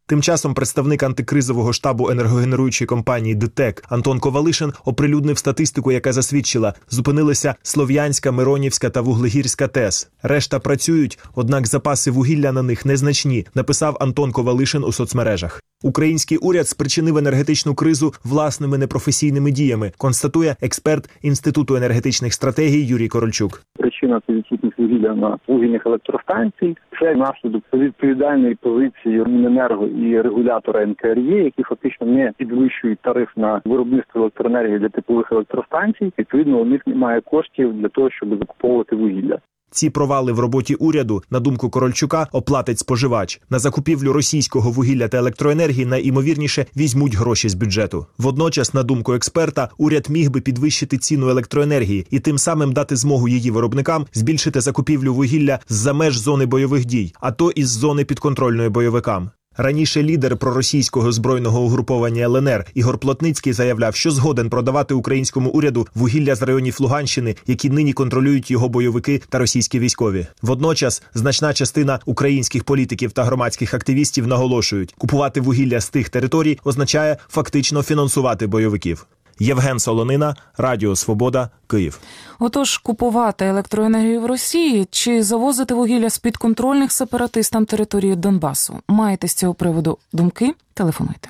Тим часом представник антикризового штабу енергогенеруючої компанії ДТЕК Антон Ковалишин оприлюднив статистику, яка засвідчила, зупинилися Слов'янська, Миронівська та Вуглегірська ТЕС. Решта працюють, однак запаси вугілля на них незначні, написав Антон Ковалишин у соцмережах. Український уряд спричинив енергетичну кризу власними непрофесійними діями, констатує експерт Інституту енергетичних стратегій Юрій Корольчук. Причина – це відсутність вугілля на вугільних електростанцій. Це наслідок відповідальної позиції Міненерго і регулятора НКРЄ, які фактично не підвищують тариф на виробництво електроенергії для теплових електростанцій. Відповідно, у них немає коштів для того, щоб закуповувати вугілля. Ці провали в роботі уряду, на думку Корольчука, оплатить споживач. На закупівлю російського вугілля та електроенергії найімовірніше візьмуть гроші з бюджету. Водночас, на думку експерта, уряд міг би підвищити ціну електроенергії і тим самим дати змогу її виробникам збільшити закупівлю вугілля з-за меж зони бойових дій, а то із зони підконтрольної бойовикам. Раніше лідер проросійського збройного угруповання ЛНР Ігор Плотницький заявляв, що згоден продавати українському уряду вугілля з районів Луганщини, які нині контролюють його бойовики та російські військові. Водночас, значна частина українських політиків та громадських активістів наголошують, купувати вугілля з тих територій означає фактично фінансувати бойовиків. Євген Солонина, Радіо Свобода, Київ. Отож, купувати електроенергію в Росії чи завозити вугілля з підконтрольних сепаратистам території Донбасу? Маєте з цього приводу думки? Телефонуйте.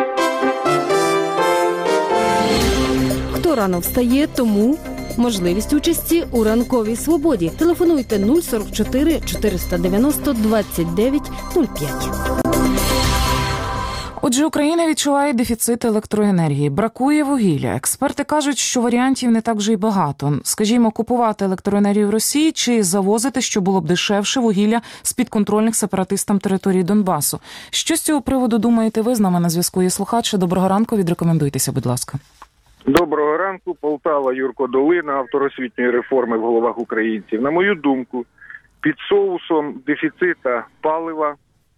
Хто рано встає, тому можливість участі у ранковій свободі. Телефонуйте 044 490 29 05. Отже, Україна відчуває дефіцит електроенергії, бракує вугілля. Експерти кажуть, що варіантів не так вже й багато. Скажімо, купувати електроенергію в Росії чи завозити, що було б дешевше, вугілля з підконтрольних сепаратистам території Донбасу. Що з цього приводу думаєте ви? З нами на зв'язку є слухач. Доброго ранку, відрекомендуйтеся, будь ласка. Доброго ранку, Полтава, Юрко Долина, автор освітньої реформи в головах українців. На мою думку, під соусом дефіцита палива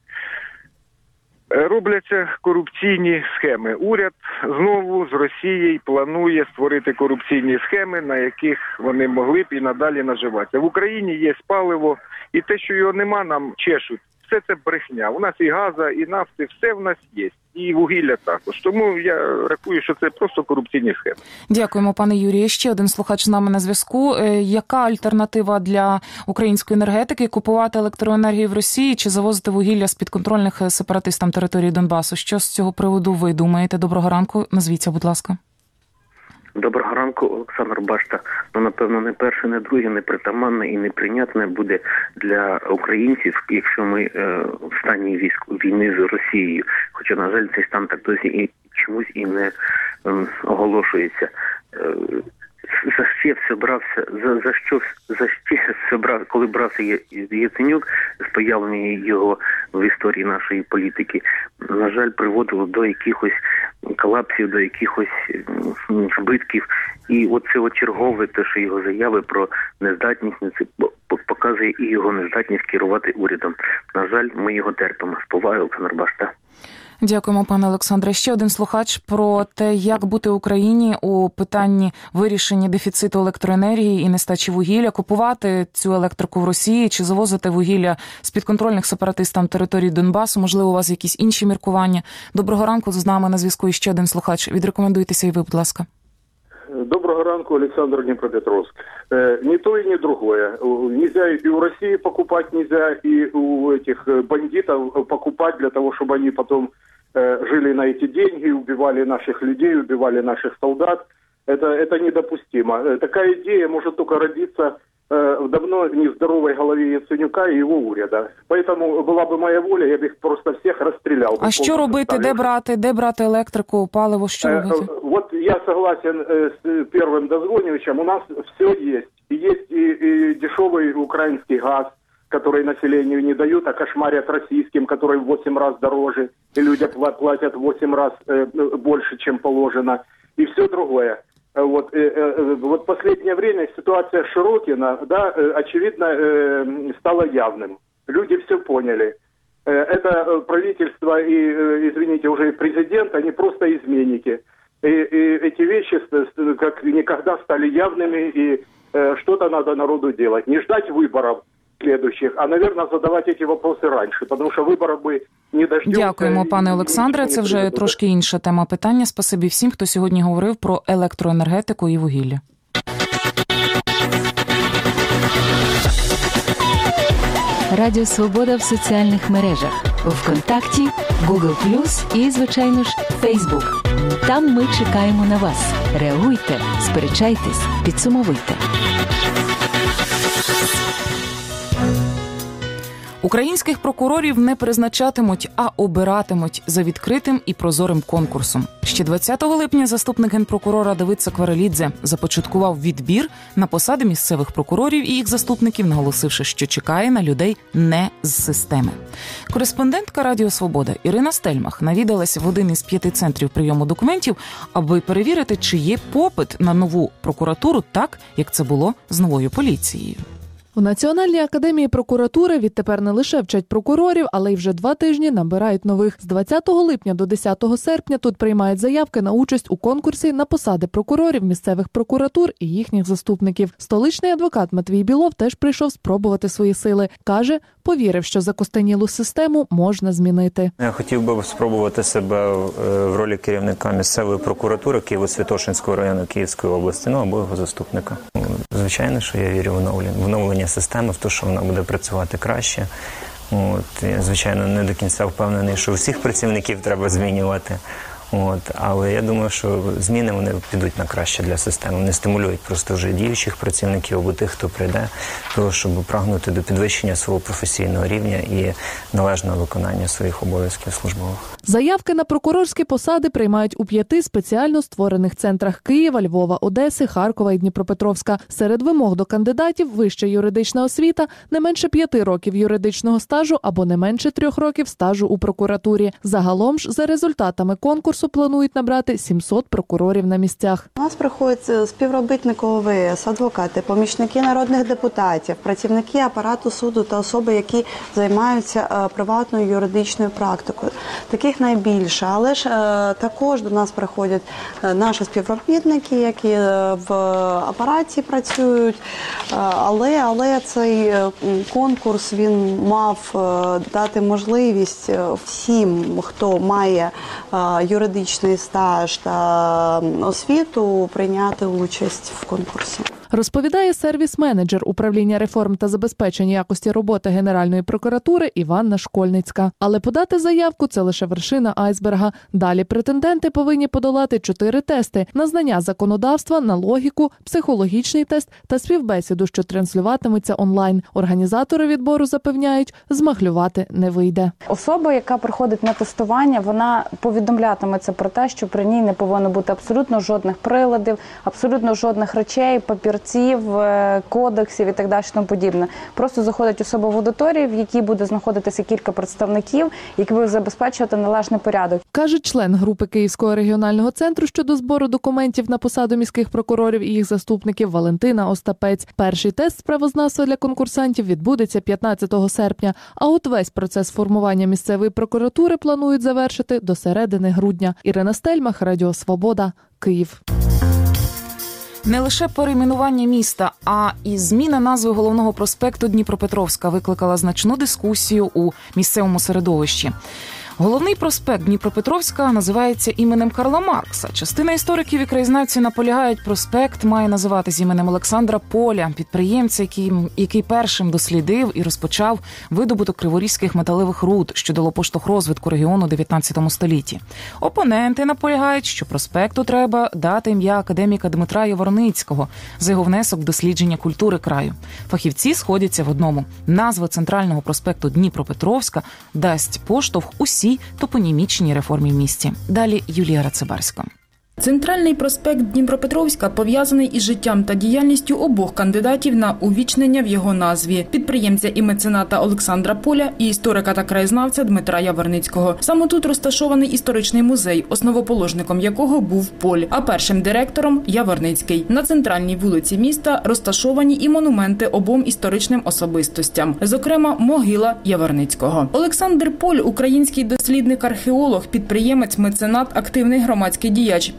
робляться корупційні схеми. Уряд знову з Росією планує створити корупційні схеми, на яких вони могли б і надалі наживатися. В Україні є паливо, і те, що його нема, нам чешуть. Все це брехня. У нас і газа, і нафти, все в нас є. І вугілля також. Тому я рахую, що це просто корупційні схеми. Дякуємо, пане Юрію. Ще один слухач з нами на зв'язку. Яка альтернатива для української енергетики? Купувати електроенергію в Росії чи завозити вугілля з підконтрольних сепаратистам території Донбасу? Що з цього приводу ви думаєте? Доброго ранку. Назвіться, будь ласка. Доброго ранку, Олександр Башта. Напевно, не перше, не друге, не притаманне і неприйнятне буде для українців, якщо ми в стані війни з Росією. Хоча, на жаль, цей стан так досі і чомусь і не оголошується. Коли брався Яценюк з появлення його в історії нашої політики, на жаль, приводило до якихось колапсів, до якихось збитків. І оце чергове, те, що його заяви про нездатність, показує і його нездатність керувати урядом. На жаль, ми його терпимо. З повагою, Олександр Башта. Дякуємо, пане Олександре. Ще один слухач про те, як бути Україні у питанні вирішення дефіциту електроенергії і нестачі вугілля, купувати цю електрику в Росії чи завозити вугілля з підконтрольних сепаратистам території Донбасу. Можливо, у вас якісь інші міркування. Доброго ранку, з нами на зв'язку ще один слухач. Відрекомендуйтеся і ви, будь ласка. Доброго ранку, Александр, Днепропетровск. Ни то и ни другое. Нельзя и у России покупать, нельзя и у этих бандитов покупать для того, чтобы они потом жили на эти деньги, убивали наших людей, убивали наших солдат. Это недопустимо. Такая идея может только родиться в давно нездоровой голове Яценюка и его уряда. Поэтому была бы моя воля, я бы их просто всех расстрелял. А що робити? Де брати електрику, паливо? Що робити? Вот я согласен с первым дозвонившим. У нас все есть. Есть и дешевый украинский газ, который населению не дают, а кошмарят российским, который в 8 раз дороже. И люди платят в 8 раз больше, чем положено. И все другое. Вот в последнее время ситуация с Широкино, да, очевидно, стала явным. Люди все поняли. Это правительство и, извините, уже президент, они просто изменники. И эти вещи как никогда стали явными, и что-то надо народу делать. Не ждать выборов следующих, а, наверное, задавать эти вопросы раньше, потому что выборов бы не дождемся. Дякуємо, пане Олександре. Це вже трошки інша тема питання. Спасибі всім, хто сьогодні говорив про електроенергетику і вугілля. Радіо Свобода в соціальних мережах. ВКонтакті, Google+, і, звичайно ж, Фейсбук. Там ми чекаємо на вас. Реагуйте, сперечайтесь, підсумовуйте. Українських прокурорів не призначатимуть, а обиратимуть за відкритим і прозорим конкурсом. Ще 20 липня заступник генпрокурора Давид Сакварелідзе започаткував відбір на посади місцевих прокурорів і їх заступників, наголосивши, що чекає на людей не з системи. Кореспондентка Радіо Свобода Ірина Стельмах навідалась в один із 5 центрів прийому документів, аби перевірити, чи є попит на нову прокуратуру так, як це було з новою поліцією. У Національній академії прокуратури відтепер не лише вчать прокурорів, але й вже 2 тижні набирають нових. З 20 липня до 10 серпня тут приймають заявки на участь у конкурсі на посади прокурорів місцевих прокуратур і їхніх заступників. Столичний адвокат Матвій Білов теж прийшов спробувати свої сили. Каже, повірив, що закостенілу систему можна змінити. Я хотів би спробувати себе в ролі керівника місцевої прокуратури Києво-Святошинського району Київської області, або його заступника. Звичайно, що я вірю в оновлення системи, в те, що вона буде працювати краще. Я, звичайно, не до кінця впевнений, що всіх працівників треба змінювати. Але я думаю, що зміни вони підуть на краще для системи. Вони стимулюють просто вже діючих працівників або тих, хто прийде, того, щоб прагнути до підвищення свого професійного рівня і належного виконання своїх обов'язків службових. Заявки на прокурорські посади приймають у 5 спеціально створених центрах Києва, Львова, Одеси, Харкова і Дніпропетровська. Серед вимог до кандидатів – вища юридична освіта, не менше 5 років юридичного стажу або не менше 3 років стажу у прокуратурі. Загалом ж, за результатами конкурсу, планують набрати 700 прокурорів на місцях. У нас приходять співробітники ОВС, адвокати, помічники народних депутатів, працівники апарату суду та особи, які займаються приватною юридичною практикою. Таких найбільше, але ж також до нас приходять наші співробітники, які в апараті працюють, але цей конкурс, він мав дати можливість всім, хто має юридичний стаж та освіту, прийняти участь в конкурсі. Розповідає сервіс-менеджер управління реформ та забезпечення якості роботи Генеральної прокуратури Іванна Школьницька. Але подати заявку – це лише вершина айсберга. Далі претенденти повинні подолати 4 тести – на знання законодавства, на логіку, психологічний тест та співбесіду, що транслюватиметься онлайн. Організатори відбору запевняють, змахлювати не вийде. Особа, яка приходить на тестування, вона повідомлятиметься про те, що при ній не повинно бути абсолютно жодних приладів, абсолютно жодних речей, папірців, кодексів і так далі, тому подібне. Просто заходить особа в аудиторію, в якій буде знаходитися кілька представників, які будуть забезпечувати належний порядок. Каже член групи Київського регіонального центру щодо збору документів на посаду міських прокурорів і їх заступників Валентина Остапець. Перший тест справознавства для конкурсантів відбудеться 15 серпня, а от весь процес формування місцевої прокуратури планують завершити до середини грудня. Ірина Стельмах, Радіо Свобода, Київ. Не лише перейменування міста, а і зміна назви головного проспекту Дніпропетровська викликала значну дискусію у місцевому середовищі. Головний проспект Дніпропетровська називається іменем Карла Маркса. Частина істориків і краєзнавців наполягають, проспект має називатися іменем Олександра Поля, підприємця, який першим дослідив і розпочав видобуток криворізьких металевих руд, що дало поштовх розвитку регіону у 19 столітті. Опоненти наполягають, що проспекту треба дати ім'я академіка Дмитра Яворницького за його внесок в дослідження культури краю. Фахівці сходяться в одному. Назва центрального проспекту Дніпропетровська дасть поштовх усій топонімічній реформі в місті. Далі Юлія Рацибарська. Центральний проспект Дніпропетровська пов'язаний із життям та діяльністю обох кандидатів на увічнення в його назві – підприємця і мецената Олександра Поля і історика та краєзнавця Дмитра Яворницького. Саме тут розташований історичний музей, основоположником якого був Поль, а першим директором – Яворницький. На центральній вулиці міста розташовані і монументи обом історичним особистостям, зокрема могила Яворницького. Олександр Поль – український дослідник-археолог, підприємець, меценат, активний громадський діяч.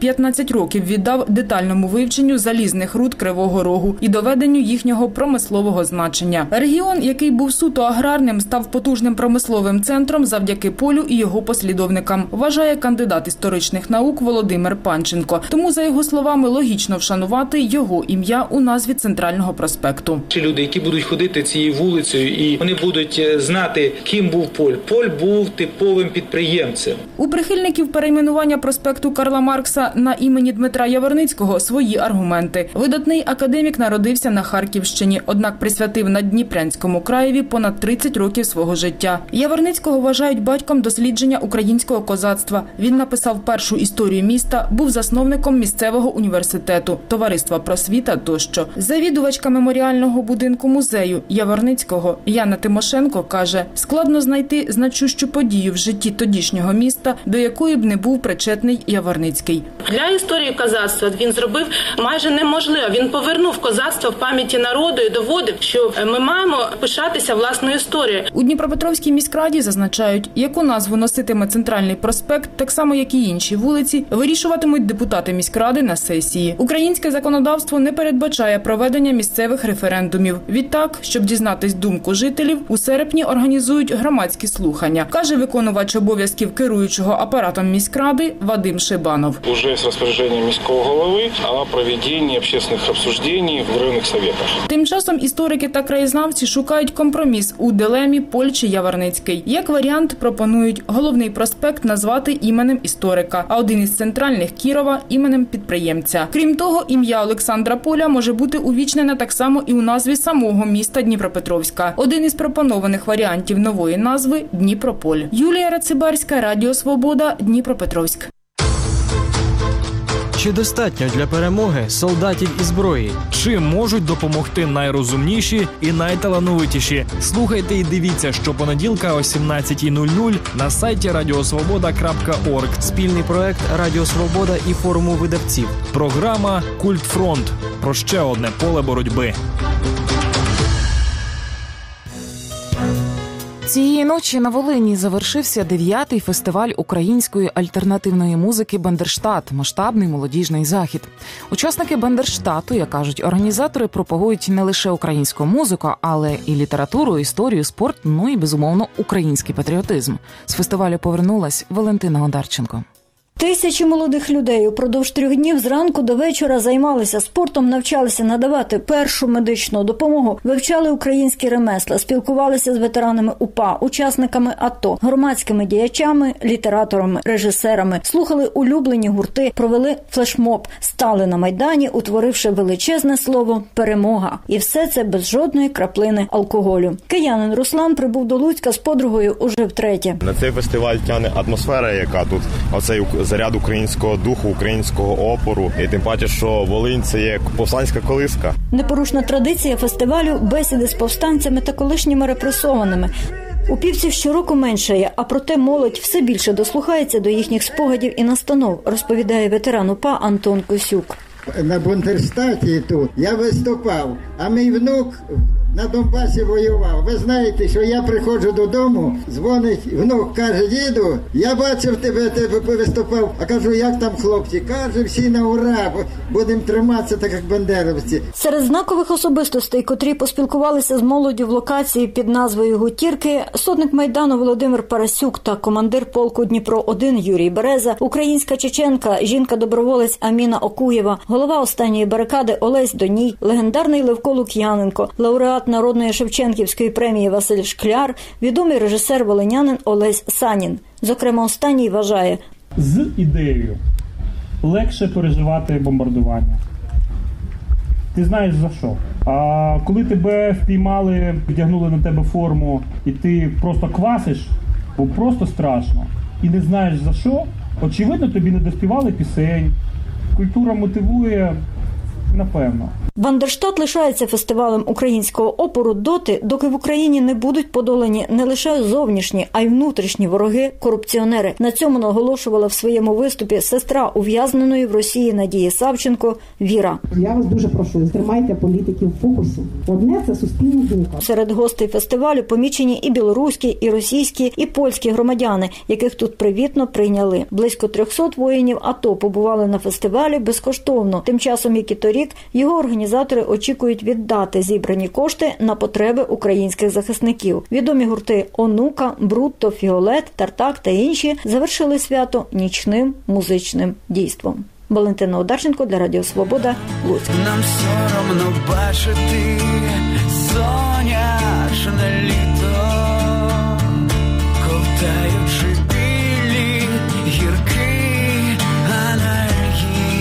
15 років віддав детальному вивченню залізних руд Кривого Рогу і доведенню їхнього промислового значення. Регіон, який був суто аграрним, став потужним промисловим центром завдяки полю і його послідовникам, вважає кандидат історичних наук Володимир Панченко. Тому, за його словами, логічно вшанувати його ім'я у назві центрального проспекту. Люди, які будуть ходити цією вулицею, і вони будуть знати, ким був Поль. Поль був типовим підприємцем. У прихильників перейменування проспекту Карла Маркса на імені Дмитра Яворницького свої аргументи. Видатний академік народився на Харківщині, однак присвятив Наддніпрянському краєві понад 30 років свого життя. Яворницького вважають батьком дослідження українського козацтва. Він написав першу історію міста, був засновником місцевого університету, товариства просвіта тощо. Завідувачка меморіального будинку музею Яворницького Яна Тимошенко каже, складно знайти значущу подію в житті тодішнього міста, до якої б не був причетний Яворницький. Для історії козацтва він зробив майже неможливо. Він повернув козацтво в пам'яті народу і доводив, що ми маємо пишатися власною історією. У Дніпропетровській міськраді зазначають, яку назву носитиме центральний проспект, так само як і інші вулиці, вирішуватимуть депутати міськради на сесії. Українське законодавство не передбачає проведення місцевих референдумів. Відтак, щоб дізнатись думку жителів, у серпні організують громадські слухання, каже виконувач обов'язків керуючого апаратом міськради Вадим Шибанов. Уже є розпорядження міського голови о проведенні общественних обсуждень в районних советах. Тим часом історики та краєзнавці шукають компроміс у дилемі Поль чи Яворницький. Як варіант пропонують головний проспект назвати іменем історика, а один із центральних Кірова – іменем підприємця. Крім того, ім'я Олександра Поля може бути увічнене так само і у назві самого міста Дніпропетровська. Один із пропонованих варіантів нової назви – Дніпрополь. Юлія Рацибарська, Радіо Свобода, Дніпропетровськ. Чи достатньо для перемоги солдатів і зброї? Чим можуть допомогти найрозумніші і найталановитіші? Слухайте і дивіться щопонеділка о 17:00 на сайті radiosvoboda.org. Спільний проект Радіо Свобода і форуму видавців. Програма «Культфронт» про ще одне поле боротьби. Цієї ночі на Волині завершився 9-й фестиваль української альтернативної музики «Бандерштат» – масштабний молодіжний захід. Учасники «Бандерштату», як кажуть організатори, пропагують не лише українську музику, але і літературу, історію, спорт, ну і, безумовно, український патріотизм. З фестивалю повернулась Валентина Одарченко. Тисячі молодих людей упродовж 3 днів зранку до вечора займалися спортом, навчалися надавати першу медичну допомогу, вивчали українські ремесла, спілкувалися з ветеранами УПА, учасниками АТО, громадськими діячами, літераторами, режисерами, слухали улюблені гурти, провели флешмоб, стали на Майдані, утворивши величезне слово «перемога». І все це без жодної краплини алкоголю. Киянин Руслан прибув до Луцька з подругою уже втретє. На цей фестиваль тягне атмосфера, яка тут, оцей заряд українського духу, українського опору. І тим паче, що Волинь – це є повстанська колиска. Непорушна традиція фестивалю – бесіди з повстанцями та колишніми репресованими. Упівців щороку меншає, а проте молодь все більше дослухається до їхніх спогадів і настанов, розповідає ветеран УПА Антон Косюк. На Бандерштаті тут я виступав, а мій внук на Донбасі воював. Ви знаєте, що я приходжу додому, дзвонить внук, каже: діду, я бачив тебе виступав. А кажу: як там хлопці? Каже: всі на ура, будемо триматися так, як бандеровці. Серед знакових особистостей, котрі поспілкувалися з молоддю в локації під назвою «Гутірки», сотник Майдану Володимир Парасюк та командир полку Дніпро-1 Юрій Береза, українська чеченка, жінка-доброволець Аміна Окуєва, голова останньої барикади Олесь Доній, легендарний Левко Лук'яненко, лауреат Народної Шевченківської премії Василь Шкляр, відомий режисер-волинянин Олесь Санін. Зокрема, останній вважає: з ідеєю легше переживати бомбардування. Ти знаєш за що. А коли тебе впіймали, вдягнули на тебе форму, і ти просто квасиш, бо просто страшно, і не знаєш за що, очевидно, тобі не доспівали пісень. Культура мотивує Напевно. Бандерштат лишається фестивалем українського опору доти, доки в Україні не будуть подолані не лише зовнішні, а й внутрішні вороги – корупціонери. На цьому наголошувала в своєму виступі сестра ув'язненої в Росії Надії Савченко Віра. Я вас дуже прошу, тримайте політиків в фокусі. Одне – це суспільна думка. Серед гостей фестивалю помічені і білоруські, і російські, і польські громадяни, яких тут привітно прийняли. Близько 300 воїнів АТО побували на фестивалі безкоштовно. Тим часом, як і торік, його організатори очікують віддати зібрані кошти на потреби українських захисників. Відомі гурти «Онука», «Брутто», «Фіолет», «Тартак» та інші завершили свято нічним музичним дійством. Валентина Одарченко для Радіо Свобода, Луцьк. Нам соромно бачити сонячне літо, ковтаючи білі гірки енергії.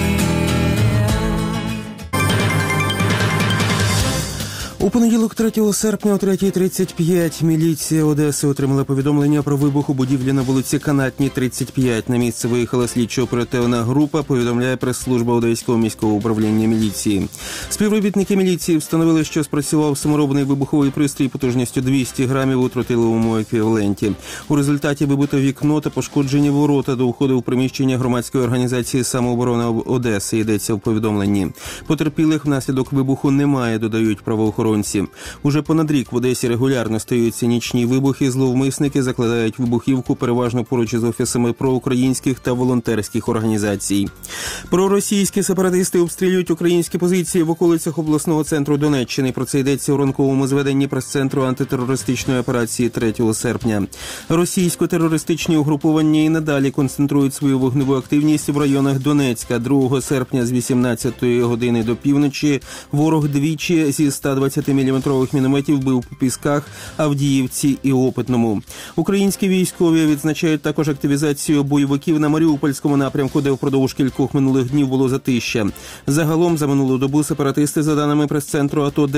У понеділок 3 серпня о 3:35 міліція Одеси отримала повідомлення про вибух у будівлі на вулиці Канатній, 35. На місце виїхала слідчо-оперативна група, повідомляє прес-служба Одеського міського управління міліції. Співробітники міліції встановили, що спрацював саморобний вибуховий пристрій потужністю 200 грамів у тротиловому еквіваленті. У результаті вибито вікно та пошкоджені ворота до входу в приміщення громадської організації «Самооборона Одеси», йдеться в повідомленні. Потерпілих внаслідок вибуху немає, додають правоохоронці. Уже понад рік в Одесі регулярно стаються нічні вибухи, зловмисники закладають вибухівку переважно поруч із офісами проукраїнських та волонтерських організацій. Проросійські сепаратисти обстрілюють українські позиції в околицях обласного центру Донеччини. Про це йдеться у ранковому зведенні прес-центру антитерористичної операції 3 серпня. Російсько-терористичні угруповання і надалі концентрують свою вогневу активність в районах Донецька. 2 серпня з 18-ї години до півночі ворог двічі зі 120-мм мінометів бив по Пісках, Авдіївці і Опитному. Українські військові відзначають також активізацію бойовиків на Маріупольському напрямку, де впродовж кількох минулих днів було затища. Загалом за минулу добу сепаратисти, за даними прес-центру АТО,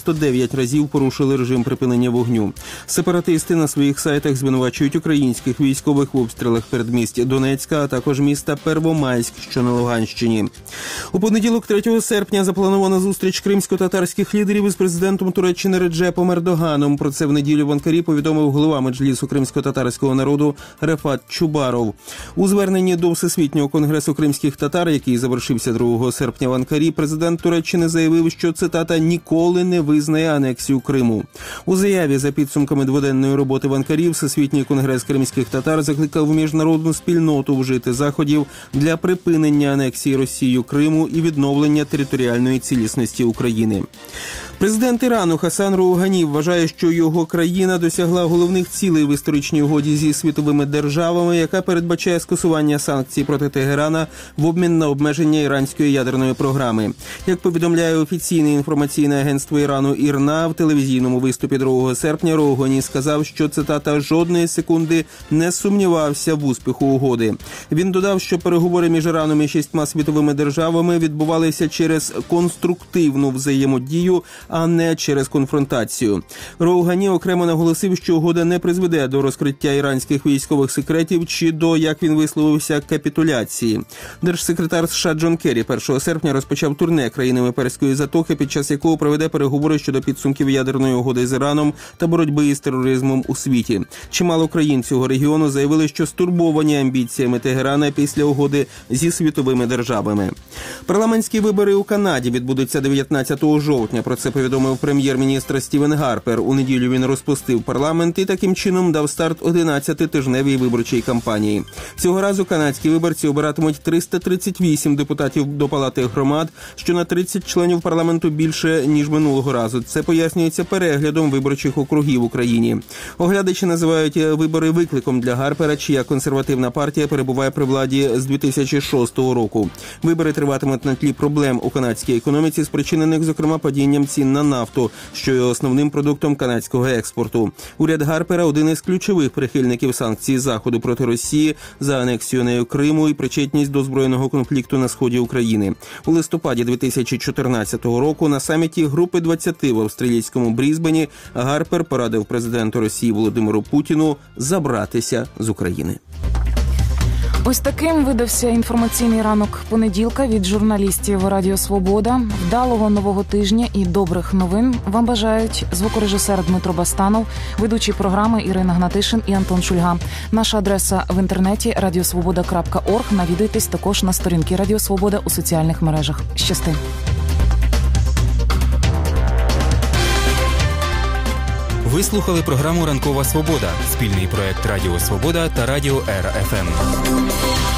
99 разів порушили режим припинення вогню. Сепаратисти на своїх сайтах звинувачують українських військових в обстрілах передмість Донецька, а також міста Первомайськ, що на Луганщині. У понеділок 3 серпня запланована зустріч кримсько-татарських лідерів із президентом Туреччини Реджепом Ердоганом. Про це в неділю в Анкарі повідомив голова Меджлісу кримсько-татарського народу Рефат Чубаров. У зверненні до Всесвітнього конгресу кримських татар, який завершився 2 серпня в Анкарі, президент Туреччини заявив, що, цитата, «ніколи не визнає анексію Криму». У заяві за підсумками дводенної роботи в Анкарі Всесвітній конгрес кримських татар закликав міжнародну спільноту вжити заходів для припинення анексії Росією Криму і відновлення територіальної цілісності України. Президент Ірану Хасан Роухані вважає, що його країна досягла головних цілей в історичній угоді зі світовими державами, яка передбачає скасування санкцій проти Тегерана в обмін на обмеження іранської ядерної програми. Як повідомляє офіційне інформаційне агентство Ірану ІРНА, в телевізійному виступі 2 серпня Роухані сказав, що, цитата, «жодної секунди не сумнівався в успіху угоди». Він додав, що переговори між Іраном і 6 світовими державами відбувалися через конструктивну взаємодію, а не через конфронтацію. Роухані окремо наголосив, що угода не призведе до розкриття іранських військових секретів чи до, як він висловився, капітуляції. Держсекретар США Джон Керрі 1 серпня розпочав турне країнами Перської затоки, під час якого проведе переговори щодо підсумків ядерної угоди з Іраном та боротьби із тероризмом у світі. Чимало країн цього регіону заявили, що стурбовані амбіціями Тегерана після угоди зі світовими державами. Парламентські вибори у Канаді відбудуться 19 жовтня. Про це повідомив прем'єр-міністр Стівен Гарпер. У неділю він розпустив парламент і таким чином дав старт 11-тижневій виборчій кампанії. Цього разу канадські виборці обиратимуть 338 депутатів до Палати громад, що на 30 членів парламенту більше, ніж минулого разу. Це пояснюється переглядом виборчих округів в Україні. Оглядачі називають вибори викликом для Гарпера, чия консервативна партія перебуває при владі з 2006 року. Вибори триватимуть на тлі проблем у канадській економіці, спричинених, зокрема, падінням цін на нафту, що є основним продуктом канадського експорту. Уряд Гарпера – один із ключових прихильників санкцій Заходу проти Росії за анексію нею Криму і причетність до збройного конфлікту на сході України. У листопаді 2014 року на саміті Групи 20 в австралійському Брізбені Гарпер порадив президенту Росії Володимиру Путіну забратися з України. Ось таким видався інформаційний ранок понеділка від журналістів Радіо Свобода. Вдалого нового тижня і добрих новин вам бажають звукорежисер Дмитро Бастанов, ведучі програми Ірина Гнатишин і Антон Шульга. Наша адреса в інтернеті radiosvoboda.org. Навідуйтесь також на сторінки Радіо Свобода у соціальних мережах. Щасти! Ви слухали програму «Ранкова Свобода» – спільний проект Радіо Свобода та Радіо РФМ.